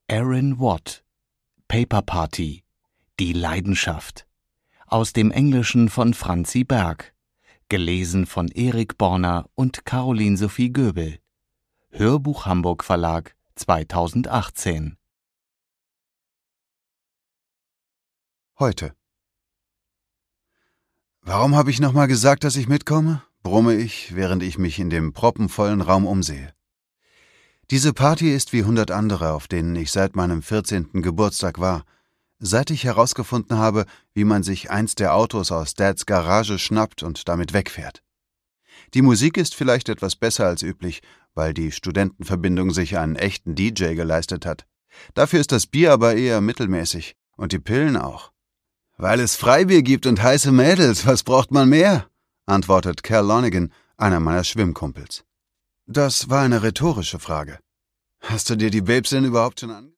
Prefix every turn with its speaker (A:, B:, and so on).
A: Aaron Watt, Paper Party, die Leidenschaft. Aus dem Englischen von Franzi Berg. Gelesen von Erik Borner und Caroline Sophie Göbel. Hörbuch Hamburg Verlag 2018.
B: Heute. Warum habe ich nochmal gesagt, dass ich mitkomme? Brumme ich, während ich mich in dem proppenvollen Raum umsehe. Diese Party ist wie 100 andere, auf denen ich seit meinem 14. Geburtstag war. Seit ich herausgefunden habe, wie man sich eins der Autos aus Dads Garage schnappt und damit wegfährt. Die Musik ist vielleicht etwas besser als üblich, weil die Studentenverbindung sich einen echten DJ geleistet hat. Dafür ist das Bier aber eher mittelmäßig und die Pillen auch. »Weil es Freibier gibt und heiße Mädels, was braucht man mehr?« antwortet Cal Lonigan, einer meiner Schwimmkumpels. Das war eine rhetorische Frage. »Hast du dir die Babes denn überhaupt schon angesehen?«